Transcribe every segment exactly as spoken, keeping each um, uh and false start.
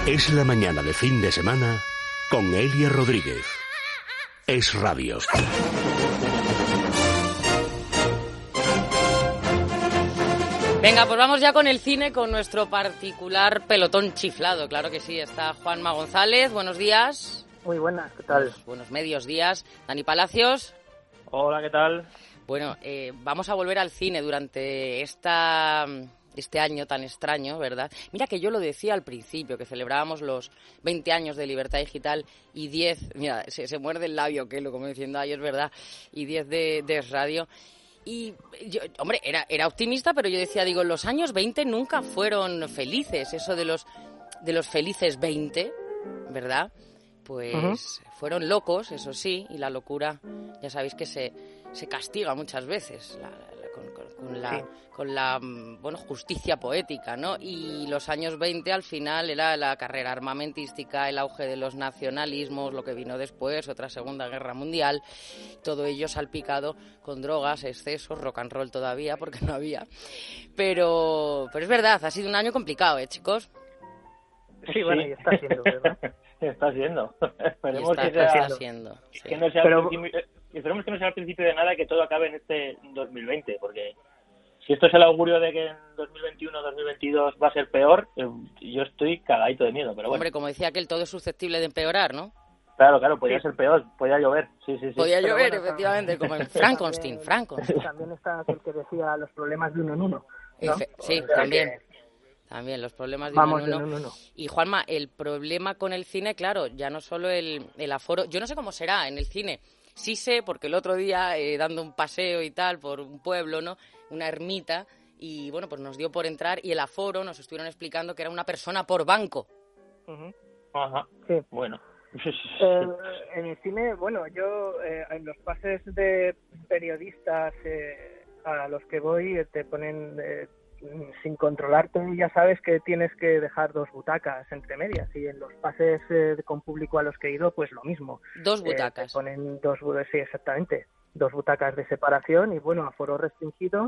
Es la mañana de fin de semana con Elia Rodríguez. Es Radio. Venga, pues vamos ya con el cine, con nuestro particular pelotón chiflado. Claro que sí, está Juanma González, buenos días. Muy buenas, ¿qué tal? Buenos, buenos medios días. Dani Palacios. Hola, ¿qué tal? Bueno, eh, vamos a volver al cine durante esta... este año tan extraño, ¿verdad? Mira que yo lo decía al principio, que celebrábamos los veinte años de Libertad Digital y diez, mira, se, se muerde el labio, que lo como diciendo, ay, es verdad, y diez de, de Radio. Y, yo, hombre, era, era optimista, pero yo decía, digo, los años veinte nunca fueron felices, eso de los, de los felices veinte, ¿verdad? Pues uh-huh. fueron locos, eso sí, y la locura, ya sabéis que se, se castiga muchas veces, la, la, con, con, con la... Sí. con la, bueno, justicia poética, ¿no? Y los años veinte al final era la carrera armamentística, el auge de los nacionalismos, lo que vino después, otra Segunda Guerra Mundial, todo ello salpicado con drogas, excesos, rock and roll todavía, porque no había. Pero, pero es verdad, ha sido un año complicado, ¿eh, chicos? Sí, bueno, y está siendo, ¿verdad? Está siendo. Esperemos está, que sea, está siendo, sí. que no sea Pero... Esperemos que no sea el principio de nada, que todo acabe en este dos mil veinte, porque... si esto es el augurio de que en dos mil veintiuno dos mil veintidós va a ser peor, yo estoy cagadito de miedo, pero bueno. Hombre, como decía aquel, todo es susceptible de empeorar, ¿no? Claro, claro, podía sí. ser peor, podía llover, sí, sí, sí. Podía pero llover, bueno, efectivamente, como en Frankenstein, Frankenstein. También está aquel que decía los problemas de uno en uno, ¿no? Efe, sí, o sea, también. Que... También, los problemas de Vamos, uno en uno. uno en uno. Y Juanma, el problema con el cine, claro, ya no solo el, el aforo, yo no sé cómo será en el cine. Sí sé, porque el otro día, eh, dando un paseo y tal por un pueblo, ¿no? Una ermita, y bueno, pues nos dio por entrar y el aforo nos estuvieron explicando que era una persona por banco. Uh-huh. Ajá, sí. Bueno. eh, en el cine, bueno, yo eh, en los pases de periodistas eh, a los que voy eh, te ponen... Eh, sin controlarte, ya sabes que tienes que dejar dos butacas entre medias, y en los pases eh, con público a los que he ido, pues lo mismo. Dos butacas. Eh, te ponen dos, sí, exactamente, dos butacas de separación y bueno, aforo restringido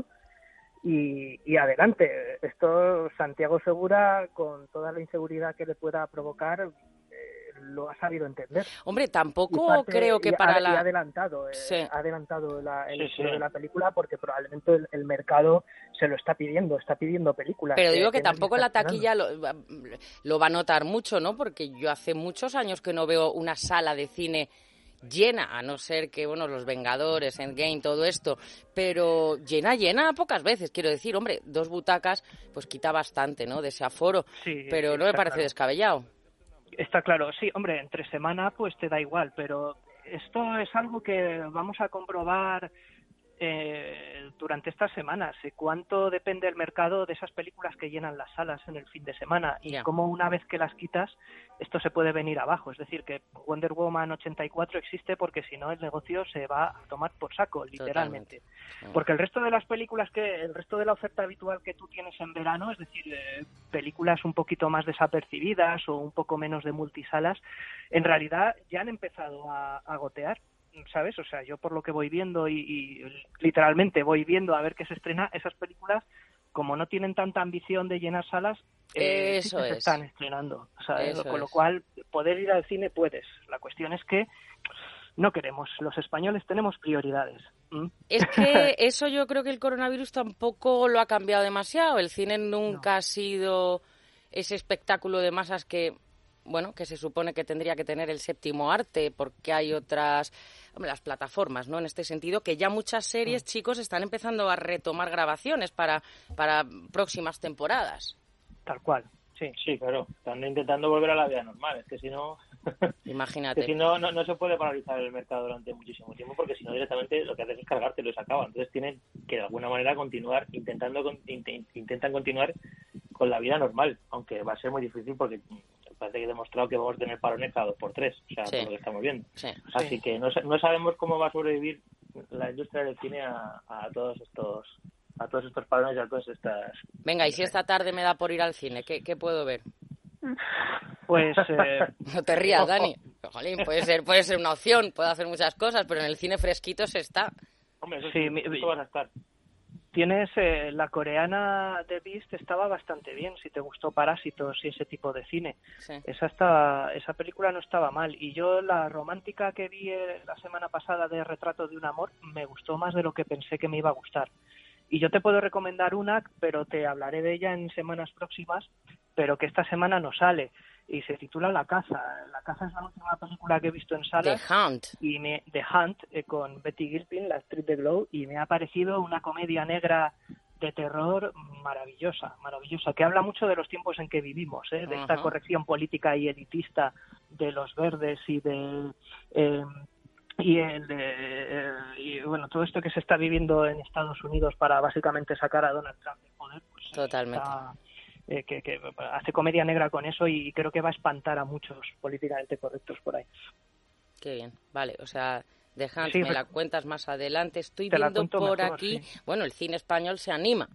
y, y adelante. Esto Santiago Segura, con toda la inseguridad que le pueda provocar, lo ha sabido entender. Hombre, tampoco parte, creo que y para ha, la... Y ha adelantado, eh, sí. ha adelantado la, el sí, estilo sí. de la película, porque probablemente el, el mercado se lo está pidiendo, está pidiendo películas. Pero digo que, que tampoco la taquilla lo, lo va a notar mucho, ¿no? Porque yo hace muchos años que no veo una sala de cine llena, a no ser que, bueno, Los Vengadores, Endgame, todo esto, pero llena, llena pocas veces, quiero decir, hombre, dos butacas, pues quita bastante, ¿no?, de ese aforo, sí, pero sí, no me parece claro. descabellado. Está claro, sí, hombre, entre semana pues te da igual, pero esto es algo que vamos a comprobar eh, durante estas semanas, cuánto depende el mercado de esas películas que llenan las salas en el fin de semana y yeah. cómo una vez que las quitas esto se puede venir abajo. Es decir, que Wonder Woman ochenta y cuatro existe porque si no el negocio se va a tomar por saco, literalmente. Totalmente. Porque el resto de las películas, que el resto de la oferta habitual que tú tienes en verano, es decir, eh, películas un poquito más desapercibidas o un poco menos de multisalas, en realidad ya han empezado a, a gotear. ¿Sabes? O sea, yo por lo que voy viendo y, y literalmente voy viendo a ver qué se estrena, esas películas, como no tienen tanta ambición de llenar salas, eh, Eso sí que es. se están estrenando, ¿sabes? Eso Con es. lo cual, poder ir al cine puedes. La cuestión es que no queremos. Los españoles tenemos prioridades. ¿Mm? Es que eso yo creo que el coronavirus tampoco lo ha cambiado demasiado. El cine nunca no. ha sido ese espectáculo de masas que... bueno, que se supone que tendría que tener el séptimo arte, porque hay otras, hombre, las plataformas, ¿no? En este sentido, que ya muchas series, chicos, están empezando a retomar grabaciones para, para próximas temporadas. Tal cual, sí. Sí, claro, están intentando volver a la vida normal, es que si no... Imagínate. Que si no, no, no se puede paralizar el mercado durante muchísimo tiempo, porque si no directamente lo que haces es cargártelo y se acaba. Entonces tienen que de alguna manera continuar, intentando int- intentan continuar con la vida normal, aunque va a ser muy difícil porque parece que he demostrado que vamos a tener parones cada dos por tres, o sea, sí. por lo que estamos viendo. Sí. Así sí. que no, no sabemos cómo va a sobrevivir la industria del cine a, a todos estos a todos estos parones y a todas estas... Venga, y si esta tarde me da por ir al cine, ¿qué, qué puedo ver? Pues... Eh... No te rías, Dani. Jolín, puede ser, puede ser una opción, puede hacer muchas cosas, pero en el cine fresquito se está. Hombre, eso sí, sí, mi, eso vas a estar. Tienes eh, la coreana The Beast, estaba bastante bien, si te gustó Parásitos y ese tipo de cine. Sí. Esa estaba, esa película no estaba mal. Y yo la romántica que vi eh, la semana pasada de Retrato de un amor me gustó más de lo que pensé que me iba a gustar. Y yo te puedo recomendar una, pero te hablaré de ella en semanas próximas, pero que esta semana no sale. Y se titula La caza. La caza es la última película que he visto en salas. The Hunt. Y me, The Hunt, eh, con Betty Gilpin, la actriz de Glow, y me ha parecido una comedia negra de terror maravillosa, maravillosa, que habla mucho de los tiempos en que vivimos, ¿eh? De esta Ajá. corrección política y elitista de los verdes y de... Eh, y, el, eh, y bueno, todo esto que se está viviendo en Estados Unidos para básicamente sacar a Donald Trump del poder, pues Totalmente. está, eh, que, que hace comedia negra con eso y creo que va a espantar a muchos políticamente correctos por ahí. Qué bien, vale, o sea, The Hunt, Sí, me la cuentas más adelante. Estoy te la viendo cuento por mejor, aquí, sí. bueno, el cine español se anima.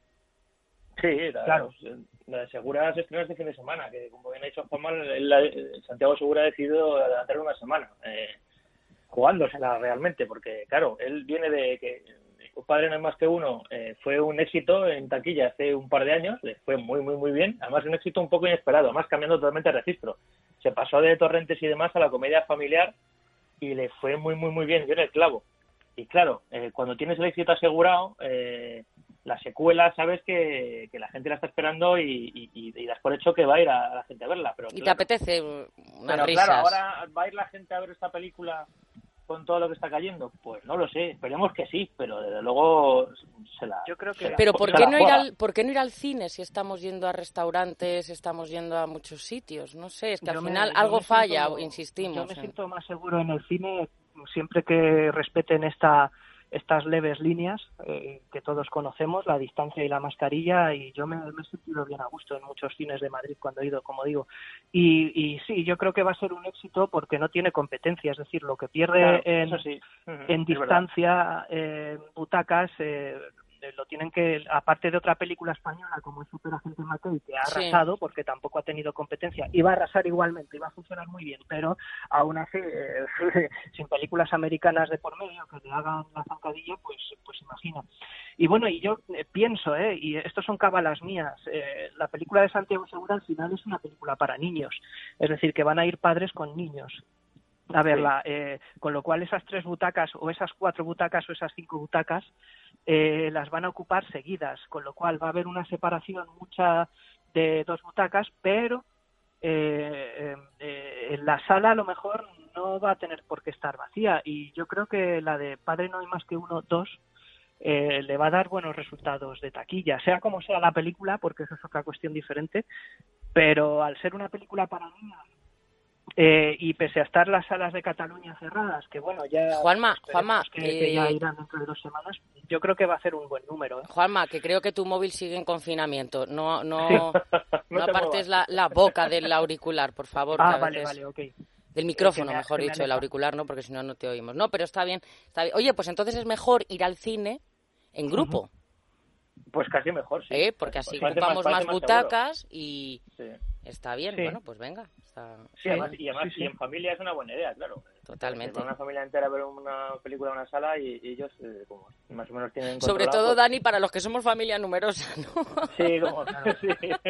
Sí, la, Claro. la Segura se estrena este fin de semana, que como bien ha dicho Juanma, el- el Santiago Segura ha decidido adelantar una semana, eh, jugándosela realmente, porque claro, él viene de que Un padre no hay más que uno, eh, fue un éxito en taquilla hace un par de años, le fue muy, muy, muy bien, además un éxito un poco inesperado, además cambiando totalmente de registro. Se pasó de Torrentes y demás a la comedia familiar y le fue muy, muy, muy bien, dio en el clavo. Y claro, eh, cuando tienes el éxito asegurado, eh, la secuela sabes que, que la gente la está esperando y, y, y das por hecho que va a ir a, a la gente a verla. Pero, y claro, te apetece unas pero risas. claro, ahora va a ir la gente a ver esta película con todo lo que está cayendo. Pues no lo sé, esperemos que sí, pero desde luego se la... Yo creo que- se la- Pero se ¿por la qué, no ir juega. al, ¿por qué no ir al cine si estamos yendo a restaurantes, estamos yendo a muchos sitios? No sé, es que Yo al me- final yo algo me falla, siento- insistimos. Yo me en- siento más seguro en el cine siempre que respeten esta estas leves líneas eh, que todos conocemos, la distancia y la mascarilla, y yo me, me he sentido bien a gusto en muchos cines de Madrid cuando he ido, como digo. Y, y sí, yo creo que va a ser un éxito porque no tiene competencia, es decir, lo que pierde Claro, en, eso sí. Ujú, en es verdad. distancia, eh, butacas, eh, lo tienen que, aparte de otra película española como es Superagente McKay, que ha Sí. arrasado porque tampoco ha tenido competencia, iba a arrasar igualmente, iba a funcionar muy bien, pero aún así, eh, sin películas americanas de por medio que le hagan la zancadilla, pues, pues imagina. Y bueno, y yo eh, pienso, eh, y esto son cábalas mías, eh, la película de Santiago Segura al final es una película para niños, es decir, que van a ir padres con niños a verla, eh, con lo cual esas tres butacas o esas cuatro butacas o esas cinco butacas eh, las van a ocupar seguidas, con lo cual va a haber una separación mucha de dos butacas, pero eh, eh, en la sala a lo mejor no va a tener por qué estar vacía, y yo creo que la de Padre no hay más que uno, dos, eh, le va a dar buenos resultados de taquilla, sea como sea la película, porque eso es otra cuestión diferente, pero al ser una película para niños, Eh, y pese a estar las salas de Cataluña cerradas, que bueno, ya Juanma, esperemos Juanma, que, que ya eh, irán dentro de dos semanas, yo creo que va a ser un buen número, ¿eh? Juanma, que creo que tu móvil sigue en confinamiento. No, no, Sí. no, No te apartes muevas. la, la boca del auricular, por favor. que Ah, a vale, veces- vale, ok. Del micrófono, que me- mejor que me dicho, el aleja. auricular no, porque si no, no te oímos. No, pero está bien, está bien. Oye, pues entonces es mejor ir al cine en grupo, Pues casi mejor, sí. ¿eh? Porque así Parece ocupamos parece más seguro. butacas y Sí, está bien. Sí. Bueno, pues venga. Está... sí, además, y, además sí, sí. y en familia es una buena idea, claro. Totalmente. Va una familia entera a ver una película en una sala y, y ellos eh, como más o menos tienen Sobre controlado, todo, pues, Dani, para los que somos familia numerosa, ¿no? Sí, como, sí.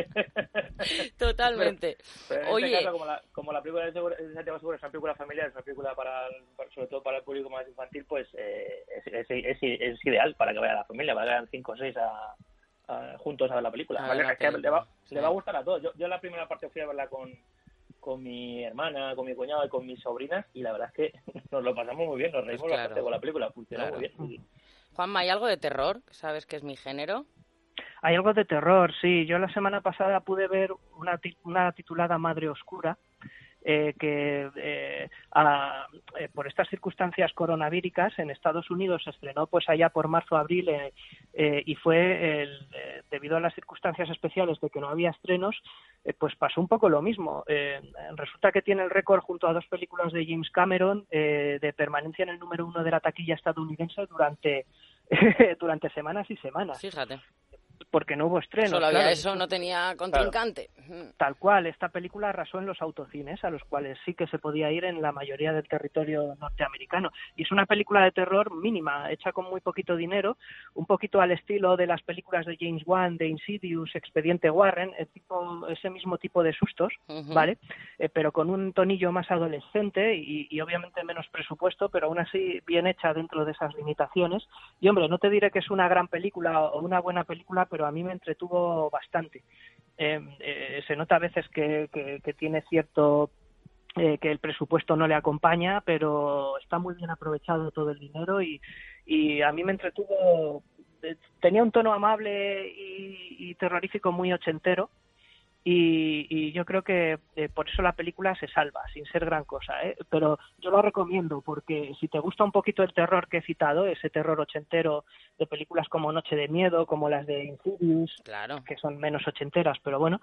Totalmente. Pero en Oye, este caso, como la, como la película de Segura- de Santiago Segura es una película familiar, es una película para, el- para- sobre todo para el público más infantil, pues eh, es, es, es, es ideal para que vaya la familia, para que vayan cinco o seis a, a- juntos a ver la película. A Vale, ver la es que le, va, película, sí. le va a gustar a todos. Yo, yo la primera parte fui a verla con, con mi hermana, con mi cuñado y con mis sobrinas, y la verdad es que nos lo pasamos muy bien, nos reímos claro. bastante con la película, funcionó Claro. muy bien. Juanma, ¿hay algo de terror? ¿Sabes que es mi género? Hay algo de terror, sí. Yo la semana pasada pude ver una, ti- una titulada Madre Oscura, eh, que eh, a- eh, por estas circunstancias coronavíricas en Estados Unidos se estrenó pues allá por marzo-abril eh, eh, y fue el, eh, debido a las circunstancias especiales de que no había estrenos, eh, pues pasó un poco lo mismo. Eh, resulta que tiene el récord junto a dos películas de James Cameron eh, de permanencia en el número uno de la taquilla estadounidense durante durante semanas y semanas. Fíjate. porque no hubo estrenos. Solo había claro. eso, no tenía contrincante. Claro. Tal cual, esta película arrasó en los autocines, a los cuales sí que se podía ir en la mayoría del territorio norteamericano. Y es una película de terror mínima, hecha con muy poquito dinero, un poquito al estilo de las películas de James Wan, de Insidious, Expediente Warren, el tipo, ese mismo tipo de sustos, uh-huh. ¿vale? Eh, pero con un tonillo más adolescente y, y obviamente menos presupuesto, pero aún así bien hecha dentro de esas limitaciones. Y hombre, no te diré que es una gran película o una buena película, pero a mí me entretuvo bastante. Eh, eh, se nota a veces que, que, que tiene cierto eh, que el presupuesto no le acompaña, pero está muy bien aprovechado todo el dinero y, y a mí me entretuvo. Eh, tenía un tono amable y, y terrorífico muy ochentero. Y, y yo creo que eh, por eso la película se salva, sin ser gran cosa, ¿eh? Pero yo la recomiendo porque si te gusta un poquito el terror que he citado, ese terror ochentero de películas como Noche de Miedo, como las de Insidious, claro. que son menos ochenteras, pero bueno,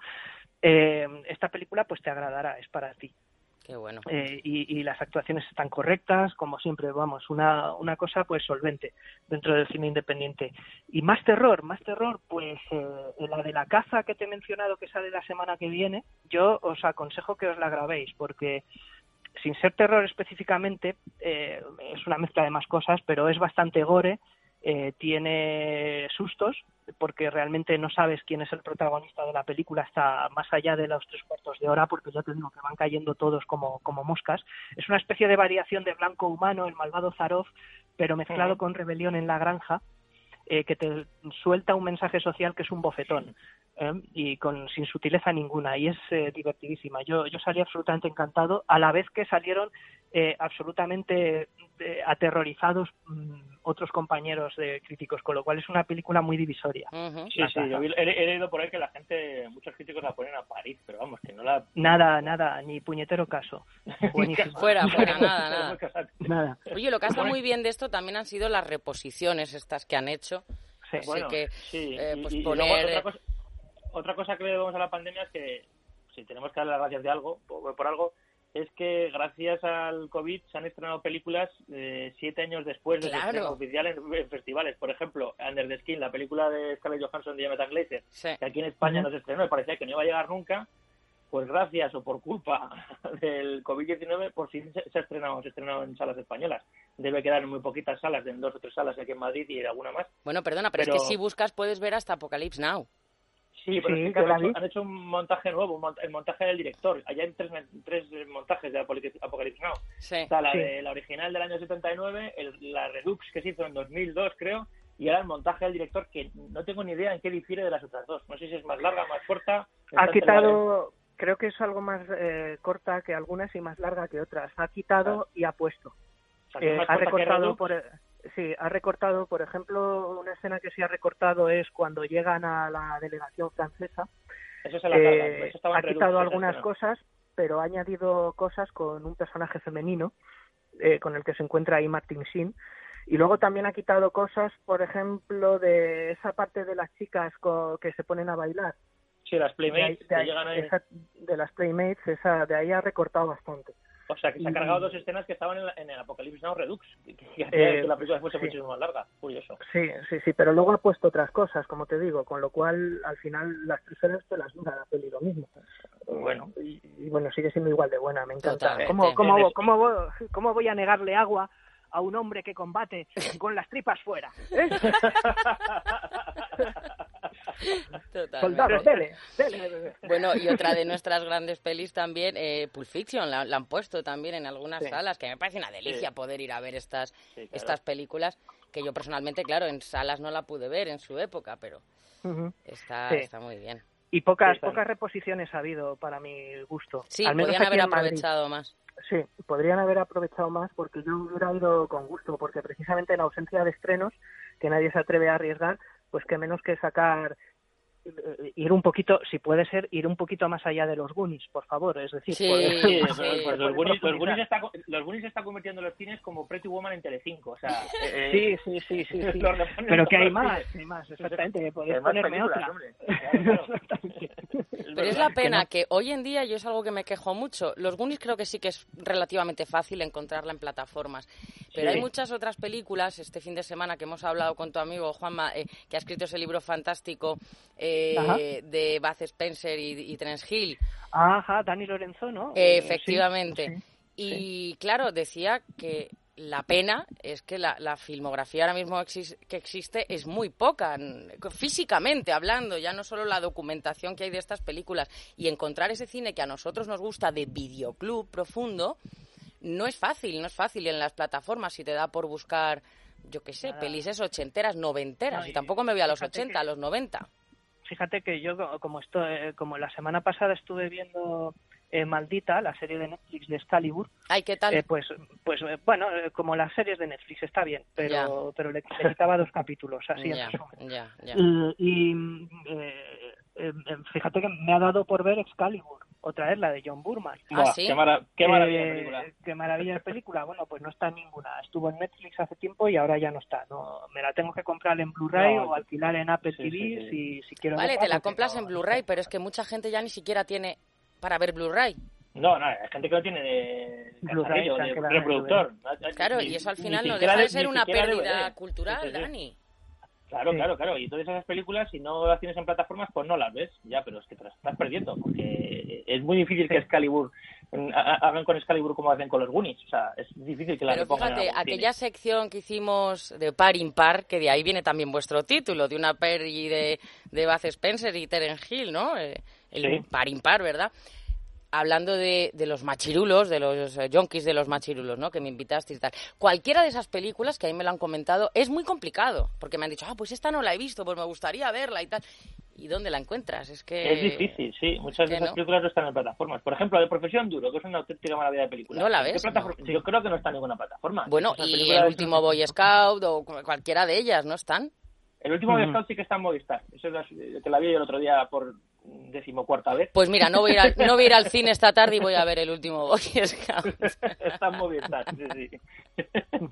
eh, esta película pues te agradará, es para ti. Qué bueno. Eh, y, y las actuaciones están correctas, como siempre, vamos, una, una cosa pues solvente dentro del cine independiente. Y más terror, más terror, pues eh, la de La Caza que te he mencionado que sale la semana que viene, yo os aconsejo que os la grabéis, porque sin ser terror específicamente, eh, es una mezcla de más cosas, pero es bastante gore, eh, tiene sustos, porque realmente no sabes quién es el protagonista de la película hasta más allá de los tres cuartos de hora, porque ya te digo que van cayendo todos como, como moscas. Es una especie de variación de Blanco Humano, el malvado Zaroff, pero mezclado uh-huh. con Rebelión en la Granja, eh, que te suelta un mensaje social que es un bofetón, ¿eh? Y con sin sutileza ninguna, y es eh, divertidísima. Yo, yo salí absolutamente encantado, a la vez que salieron eh, absolutamente eh, aterrorizados mmm, otros compañeros de críticos, con lo cual es una película muy divisoria. Uh-huh. Sí, sí, yo he, he leído por ahí que la gente, muchos críticos la ponen a París, pero vamos, que no la... Nada, nada, ni puñetero caso. Buenísimo. Fuera, fuera, nada, nada. nada. Oye, lo que ha estado muy bien de esto también han sido las reposiciones estas que han hecho. Sí, Así bueno, que, sí. eh, pues y, y, poner... y luego otra cosa, otra cosa que le debemos a la pandemia es que, si tenemos que darle las gracias de algo, por, por algo, es que gracias al COVID se han estrenado películas eh, siete años después de claro. su estreno oficial en, en festivales. Por ejemplo, Under the Skin, la película de Scarlett Johansson y Jonathan Glazer, sí. que aquí en España uh-huh. no se estrenó y parecía que no iba a llegar nunca, pues gracias o por culpa del COVID diecinueve, por si se, se ha estrenado, se ha estrenado en salas españolas. Debe quedar en muy poquitas salas, en dos o tres salas aquí en Madrid y en alguna más. Bueno, perdona, pero, pero... es que si buscas puedes ver hasta Apocalypse Now. Sí, pero sí, es que han, hecho, han hecho un montaje nuevo, un mont- el montaje del director. Allá hay tres, tres montajes de Apocalypse Now. Sí. Está la, sí. de, la original del año setenta y nueve, el, la Redux que se hizo en dos mil dos, creo, y ahora el montaje del director que no tengo ni idea en qué difiere de las otras dos. No sé si es más larga, más corta. Ha quitado, creo que es algo más eh, corta que algunas y más larga que otras. Ha quitado ah. y ha puesto. O sea, eh, ha recortado por... Sí, ha recortado, por ejemplo, una escena que sí ha recortado es cuando llegan a la delegación francesa. Eso se la eh, carga, eso estaba ha en Redux, quitado algunas escena. cosas, pero ha añadido cosas con un personaje femenino, eh, con el que se encuentra ahí Martin Sheen. Y luego también ha quitado cosas, por ejemplo, de esa parte de las chicas co- que se ponen a bailar. Sí, las Playmates, de, ahí, de, que llegan ahí. Esa, de las Playmates, esa, de ahí ha recortado bastante. O sea, que se ha cargado dos escenas que estaban en, la, en el Apocalypse Now Redux, que, que, eh, que la película fuese sí. muchísimo más larga. Curioso. Sí, sí, sí, pero luego ha puesto otras cosas, como te digo, con lo cual al final las tres horas te las dura la peli lo mismo. Bueno. Y, y bueno, sigue siendo igual de buena, me encanta. Totalmente. ¿Cómo, cómo, cómo, cómo, ¿Cómo voy a negarle agua a un hombre que combate con las tripas fuera? ¿Eh? Soldados, dele, dele. Bueno, y otra de nuestras grandes pelis también, eh, Pulp Fiction, la, la han puesto también en algunas sí. salas, que me parece una delicia sí. poder ir a ver estas, sí, claro. estas películas, que yo personalmente, claro, en salas no la pude ver en su época, pero uh-huh. está, sí. está muy bien. Y pocas sí, pocas reposiciones ha habido para mi gusto. Sí, Al menos podrían haber en aprovechado Madrid. más. Sí, podrían haber aprovechado más porque yo hubiera ido con gusto, porque precisamente en ausencia de estrenos, que nadie se atreve a arriesgar, pues que menos que sacar ir un poquito, si puede ser, ir un poquito más allá de los Goonies, por favor, es decir, sí, poder, sí, pues, pues los Goonies, los Goonies está, los Goonies está convirtiendo los cines como Pretty Woman en Telecinco, o sea, eh, sí, sí, sí, sí, sí. Pero que hay más, hay más, exactamente, que podéis ponerme otra. Claro, claro. Pero es la pena que, no. que hoy en día, yo es algo que me quejo mucho, los Goonies creo que sí que es relativamente fácil encontrarla en plataformas, pero sí. hay muchas otras películas, este fin de semana que hemos hablado con tu amigo Juanma, eh, que ha escrito ese libro fantástico eh, de Bud Spencer y, y Terence Hill. Ajá, Dani Lorenzo, ¿no? Eh, efectivamente. Sí, sí, y sí. claro, decía que la pena es que la, la filmografía ahora mismo exis, que existe es muy poca, físicamente hablando, ya no solo la documentación que hay de estas películas, y encontrar ese cine que a nosotros nos gusta de videoclub profundo no es fácil, no es fácil en las plataformas si te da por buscar, yo qué sé, Nada. pelis ochenteras, noventeras, no, y, y tampoco me voy a los ochenta, que, a los noventa. Fíjate que yo, como esto, como la semana pasada estuve viendo eh, Maldita, la serie de Netflix de Excalibur. Ay, ¿qué tal? Eh, pues, pues eh, bueno, eh, como las series de Netflix, está bien, pero, pero le, le quitaba dos capítulos, así ya, en resumen. Ya, ya. Y, y eh, eh, fíjate que me ha dado por ver Excalibur, otra vez la de John Boorman. ¿Ah, sí? Qué, mara qué maravilla eh, de película. Qué maravilla de película. Bueno, pues no está en ninguna. Estuvo en Netflix hace tiempo y ahora ya no está. No, me la tengo que comprar en Blu-ray no, o alquilar en Apple sí, T V sí, sí. Si, si quiero. Vale, te la compras no, en Blu-ray, pero es que mucha gente ya ni siquiera tiene para ver Blu-ray. No, no, hay gente que no tiene de, Blu-ray, de, de reproductor. Claro, ni, y eso al final no deja de ser una pérdida de, cultural, sí, sí, sí. Dani. Claro, sí. claro, claro. Y todas esas películas, si no las tienes en plataformas, pues no las ves. Ya, pero es que te las estás perdiendo. Porque es muy difícil que Excalibur hagan con Excalibur como hacen con los Goonies. O sea, es difícil que la Pero fíjate, aquella cine. sección que hicimos de par impar, que de ahí viene también vuestro título, de una peli de, de Bud Spencer y Terence Hill, ¿no? El sí. par impar, ¿verdad? Hablando de, de los machirulos, de los uh, yonkis de los machirulos, ¿no? Que me invitaste y tal. Cualquiera de esas películas, que a mí me lo han comentado, es muy complicado. Porque me han dicho, ah, pues esta no la he visto, pues me gustaría verla y tal. ¿Y dónde la encuentras? Es que... Es difícil, sí. Muchas de esas no. películas no están en plataformas. Por ejemplo, de Profesión Duro, que es una auténtica maravilla de película. ¿No la ves? No. Sí, yo creo que no está en ninguna plataforma. Bueno, y el último Boy Scout o cualquiera de ellas, ¿no están? El último Boy Scout sí que está en Movistar. Eso es la, que la vi el otro día por decimocuarta vez. Pues mira, no voy, a ir al, no voy a ir al cine esta tarde y voy a ver el último Boy Scout. Está en Movistar, sí, sí.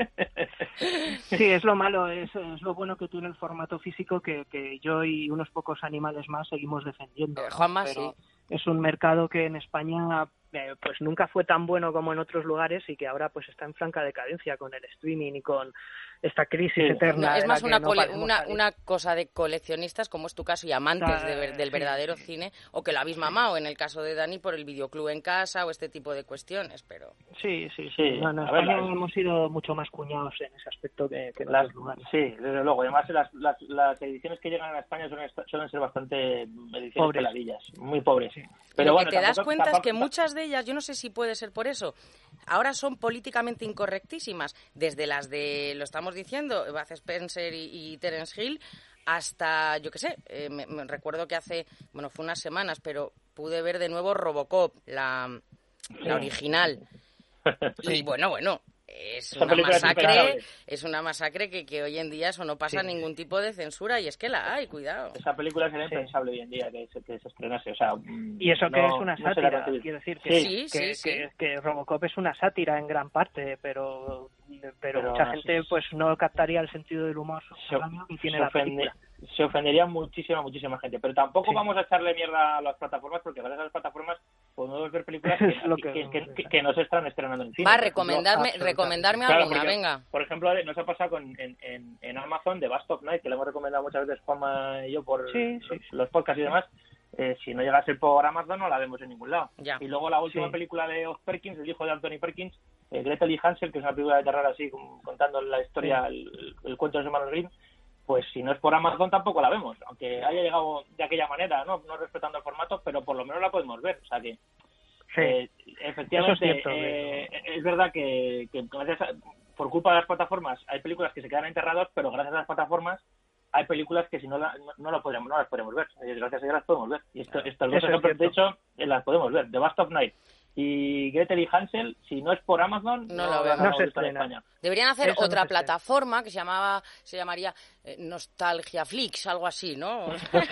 Sí, es lo malo, es, es lo bueno que tiene el formato físico que, que yo y unos pocos animales más seguimos defendiendo. ¿no? Juanma, Pero sí. Es un mercado que en España eh, pues nunca fue tan bueno como en otros lugares y que ahora pues está en franca decadencia con el streaming y con esta crisis sí. eterna. No, es más una, no una, una cosa de coleccionistas, como es tu caso, y amantes ah, de, del sí, verdadero sí. cine, o que lo habéis mamado, en el caso de Dani, por el videoclub en casa o este tipo de cuestiones, pero... Sí, sí, sí. No, no, en España ver, hemos sido mucho más cuñados en ese aspecto que, que en las, otros lugares. Sí, desde luego. Además, las, las, las ediciones que llegan a España suelen, suelen ser bastante ediciones pobres. peladillas, muy pobres. Sí. Pero lo bueno, que te tampoco, das cuenta tampoco, es que muchas de ellas, yo no sé si puede ser por eso, ahora son políticamente incorrectísimas, desde las de, lo estamos diciendo, Bud Spencer y, y Terence Hill, hasta, yo qué sé, eh, me, me recuerdo que hace, bueno, fue unas semanas, pero pude ver de nuevo Robocop, la, la original. Sí. Y bueno, bueno, es una masacre, es una masacre que, que hoy en día eso no pasa sí. ningún tipo de censura y es que la hay, cuidado. Esa película sería impensable sí. hoy en día que se, que se estrenase, o sea... Y eso no, que es una sátira, no quiero decir que, sí, que, sí, que, sí. que Robocop es una sátira en gran parte, pero... Pero, pero mucha no, gente sí, pues no captaría el sentido del humor que tiene se la ofende, película. Se ofendería muchísima, muchísima gente. Pero tampoco sí. vamos a echarle mierda a las plataformas porque gracias a las plataformas podemos ver películas que, que, que, que, que, que no se están estrenando en cine. Va, recomendarme, recomendarme claro, alguna, porque, venga. Por ejemplo, nos ha pasado con, en, en, en Amazon de Bust of Night, que le hemos recomendado muchas veces Juanma y yo por sí, los, sí. los podcasts y demás. Eh, si no llegase por Amazon no la vemos en ningún lado. Ya. Y luego la última sí. película de Oz Perkins, el hijo de Anthony Perkins, eh, Gretel y Hansel, que es una película de terror así, contando la historia, sí. el, el cuento de los hermanos Grimm, pues si no es por Amazon tampoco la vemos, aunque haya llegado de aquella manera, no, no respetando el formato, pero por lo menos la podemos ver. O sea que, sí. eh, efectivamente, es, cierto, eh, es verdad que, que gracias a, por culpa de las plataformas hay películas que se quedan enterradas, pero gracias a las plataformas hay películas que si no la, no, no, la podremos, no las podemos ver. Gracias a ellas las podemos ver. Y esto, estas dos ejemplos, de hecho, las podemos ver. The Bust of Night y Gretel y Hansel, si no es por Amazon, no, no, lo veo. No se en estrena. España. Deberían hacer Eso otra no se plataforma que se llamaba, se llamaría eh, Nostalgia Flix, algo así, ¿no?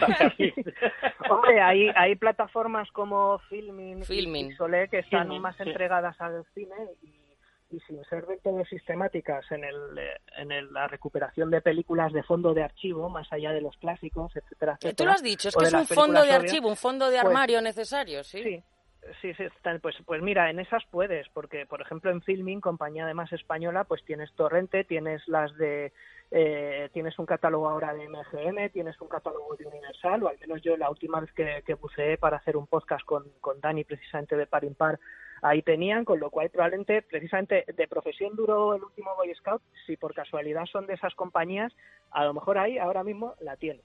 Hombre, hay, hay plataformas como Filmin, Filmin. y Pixolé que están Filmin, más sí. entregadas al cine y, y sin ser del todo sistemáticas en, el, eh, en el, la recuperación de películas de fondo de archivo, más allá de los clásicos, etcétera, etcétera. Tú lo has dicho, es o que de es un las fondo películas de obvias. archivo, un fondo de Pues, armario necesario, ¿sí? Sí. Sí, sí, están, pues, pues mira, en esas puedes, porque por ejemplo en Filmin, compañía además española, pues tienes Torrente, tienes las de, eh, tienes un catálogo ahora de M G M, tienes un catálogo de Universal, o al menos yo la última vez que, que buceé para hacer un podcast con, con Dani precisamente de Par Impar, ahí tenían, con lo cual probablemente, precisamente de profesión duró el último Boy Scout, si por casualidad son de esas compañías, a lo mejor ahí ahora mismo la tienes.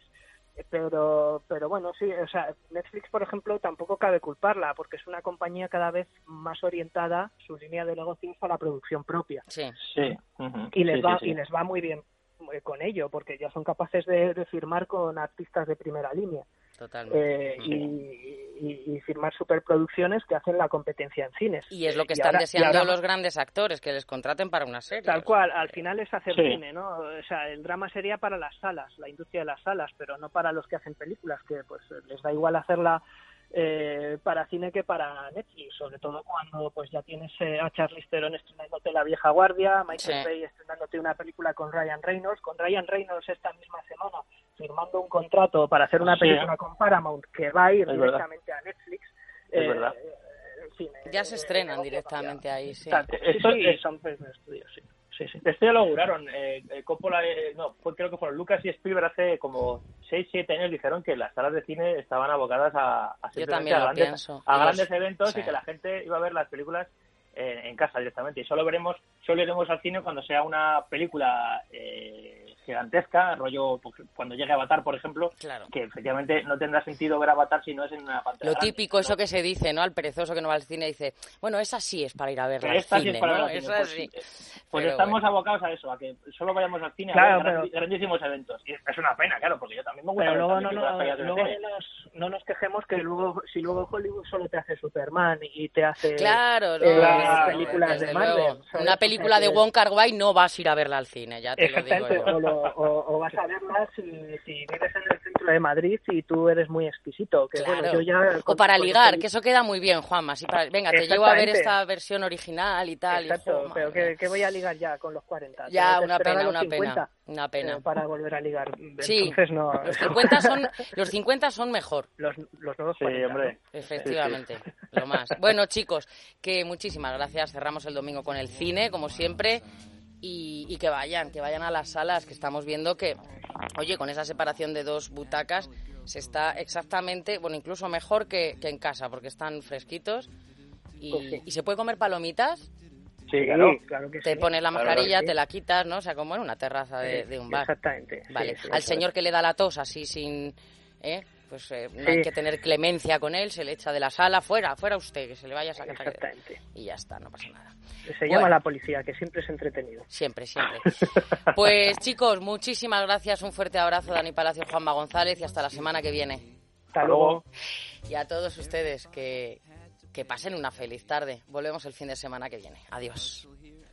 Pero, pero bueno, sí, o sea, Netflix, por ejemplo, tampoco cabe culparla, porque es una compañía cada vez más orientada, su línea de negocios, a la producción propia. Sí. Sí. Uh-huh. Y les sí, va sí, sí. y les va muy bien con ello, porque ya son capaces de, de firmar con artistas de primera línea. Totalmente. Eh, y, y, y firmar superproducciones que hacen la competencia en cines. Y es lo que Y están ahora- y deseando ahora- los grandes actores, que les contraten para una serie. Tal cual, al final es hacer Sí. cine, ¿no? O sea, el drama sería para las salas, la industria de las salas, pero no para los que hacen películas, que pues les da igual hacerla eh, para cine que para Netflix, sobre todo cuando pues ya tienes eh, a Charlize Theron estrenándote La vieja guardia, Michael Sí. Bay estrenándote una película con Ryan Reynolds, con Ryan Reynolds esta misma semana firmando un contrato para hacer una Sí. película con Paramount que va a ir Es directamente a Netflix. Es eh, verdad. en fin, Ya eh, se estrenan eh, directamente ahí, sí. Exacto. Sí, Esto sí, es- son pues, estudios, sí. Sí, sí. Esto ya lo auguraron. Eh, eh, Coppola, eh, no, fue, creo que fueron Lucas y Spielberg hace como seis siete años dijeron que las salas de cine estaban abocadas a, a, Yo simplemente también a lo grandes, pienso. a Y los- grandes eventos sí. y que la gente iba a ver las películas eh, en casa directamente. Y solo veremos, solo iremos al cine cuando sea una película eh, gigantesca, rollo pues, cuando llegue Avatar, por ejemplo, Claro. que efectivamente no tendrá sentido ver Avatar si no es en una pantalla Lo grande, típico, eso ¿no? que se dice, ¿no? Al perezoso que no va al cine dice, bueno, esa sí es para ir a verla al Esta sí cine, es para ¿no? ver al cine, Esa pues, sí. Pues Pero estamos bueno. abocados a eso, a que solo vayamos al cine Claro, a ver gran- pero- grandísimos eventos. Y es una pena, claro, porque yo también me gusta Pero ver luego no, también no, películas fallas en el luego cine. no nos, no nos quejemos que luego si luego Hollywood solo te hace Superman y te hace Claro, no, eh, Claro, películas desde de Marvel. luego. ¿sabes? Una O película sea de que- Wong Kar-wai no vas a ir a verla al cine, ya te lo digo Exactamente, yo. o, lo- o- o vas a verla si, si vives en el centro de Madrid y tú eres muy exquisito. Que, Claro. bueno, yo ya, O con- para con ligar, este- que eso queda muy bien, Juanma. así para- Venga, te llevo a ver Exactamente. esta versión original y tal. y, Exacto, jo, pero madre. que, que voy a ligar ya con los cuarenta. Ya, Tengo que una esperar a pena, los una cincuenta, pena. Una pena. eh, para volver a ligar. Sí, Entonces no. los cincuenta son, los cincuenta son mejor. los, los nuevos Sí, cuarenta, hombre. ¿no? Efectivamente, lo más. Bueno, chicos, que muchísimas gracias. Cerramos el domingo con el cine, como siempre. Y, y que vayan, que vayan a las salas, que estamos viendo que, oye, con esa separación de dos butacas se está exactamente, bueno, incluso mejor que, que en casa, porque están fresquitos. Y, Pues sí. y se puede comer palomitas, Sí, claro. claro que te sí. pones la Claro, mascarilla, sí. te la quitas, ¿no? O sea, como en una terraza de, de un bar. Exactamente. sí, Vale, sí, al eso señor es. que le da la tos así sin... ¿eh? Pues eh, no Sí. hay que tener clemencia con él, se le echa de la sala, fuera, fuera usted, que se le vaya a sacar. Exactamente. Y ya está, no pasa nada. Se Bueno. llama a la policía, que siempre es entretenido. Siempre, siempre. Pues chicos, muchísimas gracias, un fuerte abrazo, Dani Palacio, Juanma González, y hasta la semana que viene. Hasta luego. Y a todos ustedes, que, que pasen una feliz tarde. Volvemos el fin de semana que viene. Adiós.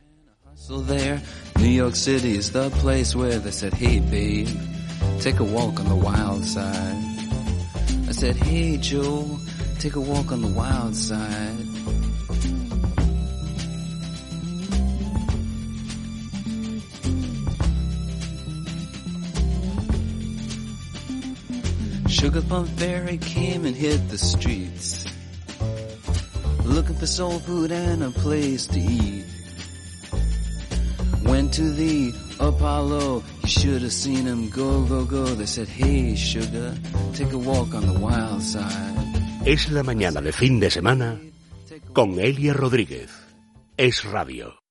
So there, New York City is the place where they said, hey babe, take a walk on the wild side. I said, hey Joe, take a walk on the wild side. Sugar Plum Fairy came and hit the streets, looking for soul food and a place to eat. Went to the Apollo, you should have seen him go, go, go. They said, hey, sugar, take a walk on the wild side. Es la mañana de fin de semana con Elia Rodríguez. Es Radio.